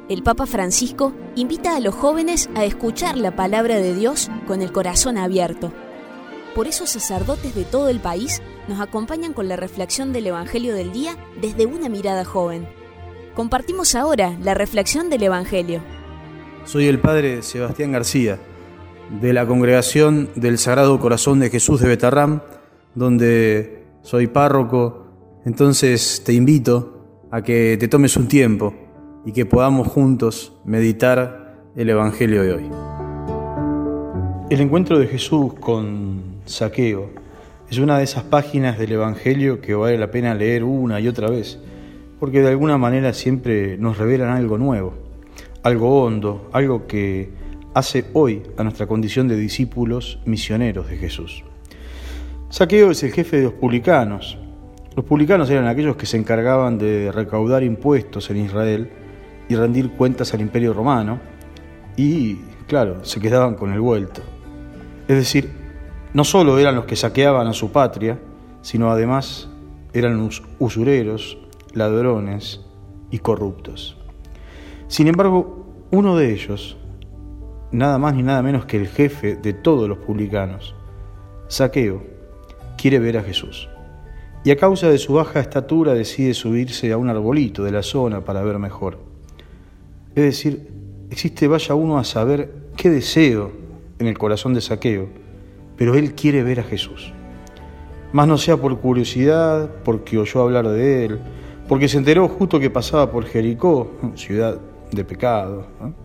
el Papa Francisco invita a los jóvenes a escuchar la palabra de Dios con el corazón abierto. Por eso sacerdotes de todo el país nos acompañan con la reflexión del Evangelio del día desde una mirada joven. Compartimos ahora la reflexión del Evangelio. Soy el Padre Sebastián García, de la Congregación del Sagrado Corazón de Jesús de Betarrám, donde soy párroco. Entonces te invito a que te tomes un tiempo y que podamos juntos meditar el Evangelio de hoy. El encuentro de Jesús con Zaqueo es una de esas páginas del Evangelio que vale la pena leer una y otra vez, porque de alguna manera siempre nos revelan algo nuevo, algo hondo, algo que hace hoy a nuestra condición de discípulos misioneros de Jesús. Zaqueo es el jefe de los publicanos. Los publicanos eran aquellos que se encargaban de recaudar impuestos en Israel y rendir cuentas al Imperio Romano, y, claro, se quedaban con el vuelto. Es decir, no solo eran los que saqueaban a su patria, sino además eran usureros, ladrones y corruptos. Sin embargo, uno de ellos, nada más ni nada menos que el jefe de todos los publicanos, Zaqueo, quiere ver a Jesús. Y a causa de su baja estatura decide subirse a un arbolito de la zona para ver mejor. Es decir, existe, vaya uno a saber qué deseo en el corazón de Zaqueo, pero él quiere ver a Jesús. Más no sea por curiosidad, porque oyó hablar de él, porque se enteró justo que pasaba por Jericó, ciudad de pecado, ¿no?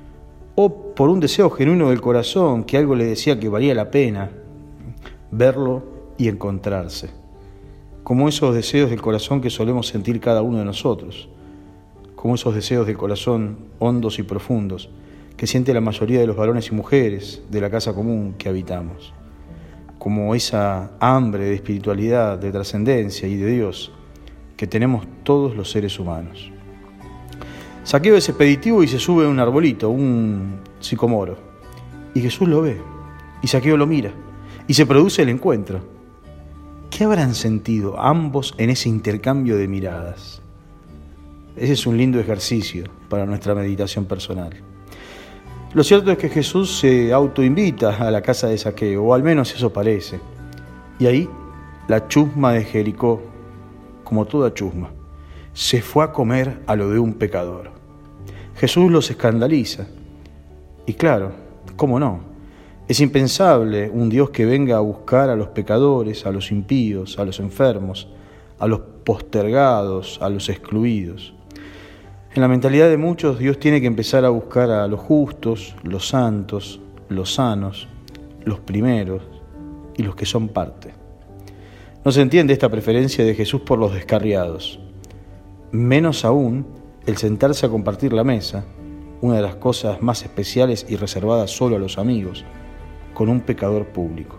O por un deseo genuino del corazón, que algo le decía que valía la pena verlo y encontrarse, como esos deseos del corazón que solemos sentir cada uno de nosotros, como esos deseos del corazón hondos y profundos que siente la mayoría de los varones y mujeres de la casa común que habitamos, como esa hambre de espiritualidad, de trascendencia y de Dios que tenemos todos los seres humanos. Zaqueo es expeditivo y se sube a un arbolito, un sicomoro, y Jesús lo ve, y Zaqueo lo mira, y se produce el encuentro. ¿Qué habrán sentido ambos en ese intercambio de miradas? Ese es un lindo ejercicio para nuestra meditación personal. Lo cierto es que Jesús se autoinvita a la casa de Zaqueo, o al menos eso parece. Y ahí la chusma de Jericó, como toda chusma, se fue a comer a lo de un pecador. Jesús los escandaliza. Y claro, ¿cómo no? Es impensable un Dios que venga a buscar a los pecadores, a los impíos, a los enfermos, a los postergados, a los excluidos. En la mentalidad de muchos, Dios tiene que empezar a buscar a los justos, los santos, los sanos, los primeros y los que son parte. No se entiende esta preferencia de Jesús por los descarriados. Menos aún el sentarse a compartir la mesa, una de las cosas más especiales y reservadas solo a los amigos, con un pecador público.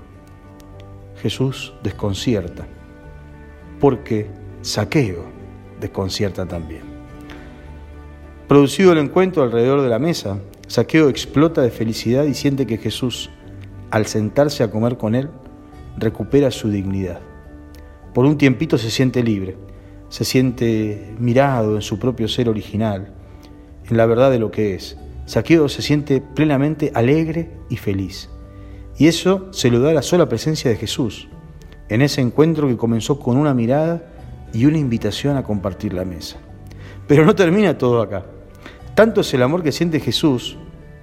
Jesús desconcierta, porque Zaqueo desconcierta también. Producido el encuentro alrededor de la mesa, Zaqueo explota de felicidad y siente que Jesús, al sentarse a comer con él, recupera su dignidad. Por un tiempito se siente libre, se siente mirado en su propio ser original, en la verdad de lo que es. Zaqueo se siente plenamente alegre y feliz. Y eso se lo da la sola presencia de Jesús, en ese encuentro que comenzó con una mirada y una invitación a compartir la mesa. Pero no termina todo acá. Tanto es el amor que siente Jesús,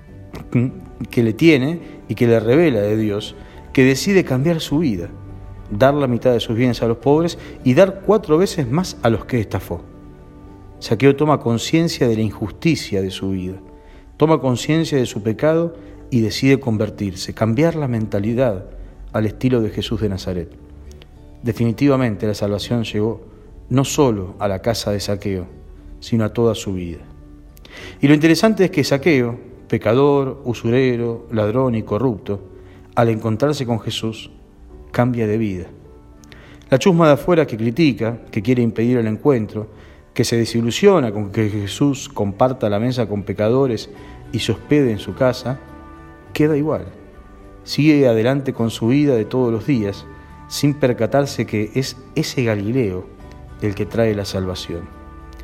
que le tiene y que le revela de Dios, que decide cambiar su vida, dar la mitad de sus bienes a los pobres y dar 4 veces más a los que estafó. Zaqueo toma conciencia de la injusticia de su vida, toma conciencia de su pecado y decide convertirse, cambiar la mentalidad al estilo de Jesús de Nazaret. Definitivamente la salvación llegó no solo a la casa de Zaqueo, sino a toda su vida. Y lo interesante es que Zaqueo, pecador, usurero, ladrón y corrupto, al encontrarse con Jesús, cambia de vida. La chusma de afuera que critica, que quiere impedir el encuentro, que se desilusiona con que Jesús comparta la mesa con pecadores y se hospede en su casa, queda igual. Sigue adelante con su vida de todos los días, sin percatarse que es ese Galileo el que trae la salvación.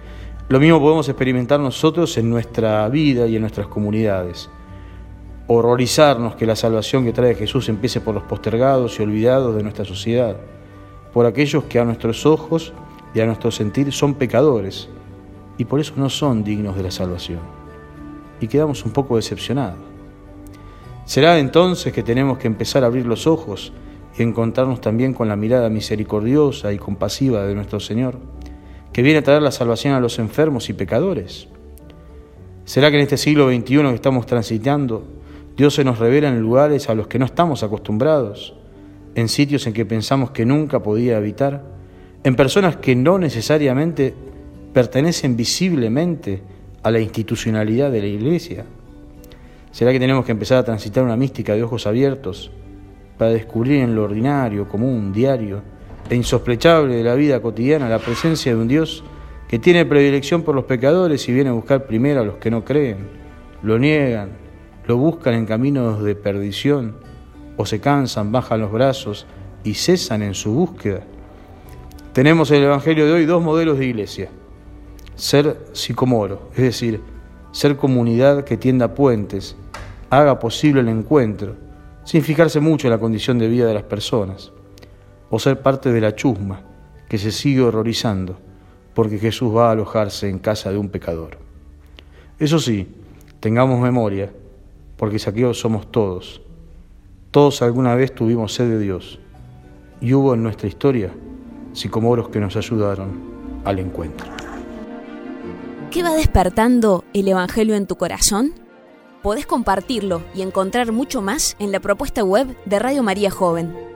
Lo mismo podemos experimentar nosotros en nuestra vida y en nuestras comunidades. Horrorizarnos que la salvación que trae Jesús empiece por los postergados y olvidados de nuestra sociedad, por aquellos que a nuestros ojos y a nuestro sentir son pecadores y por eso no son dignos de la salvación. Y quedamos un poco decepcionados. Será entonces que tenemos que empezar a abrir los ojos y encontrarnos también con la mirada misericordiosa y compasiva de nuestro Señor, que viene a traer la salvación a los enfermos y pecadores. ¿Será que en este siglo XXI que estamos transitando, Dios se nos revela en lugares a los que no estamos acostumbrados, en sitios en que pensamos que nunca podía habitar, en personas que no necesariamente pertenecen visiblemente a la institucionalidad de la Iglesia? ¿Será que tenemos que empezar a transitar una mística de ojos abiertos para descubrir en lo ordinario, común, diario e insospechable de la vida cotidiana la presencia de un Dios que tiene predilección por los pecadores y viene a buscar primero a los que no creen, lo niegan, lo buscan en caminos de perdición, o se cansan, bajan los brazos y cesan en su búsqueda? Tenemos en el Evangelio de hoy dos modelos de iglesia: ser sicomoro, es decir, ser comunidad que tienda puentes, haga posible el encuentro, sin fijarse mucho en la condición de vida de las personas, o ser parte de la chusma, que se sigue horrorizando, porque Jesús va a alojarse en casa de un pecador. Eso sí, tengamos memoria, porque saqueos somos todos. Todos alguna vez tuvimos sed de Dios, y hubo en nuestra historia sicomoros que nos ayudaron al encuentro. ¿Qué va despertando el Evangelio en tu corazón? Podés compartirlo y encontrar mucho más en la propuesta web de Radio María Joven.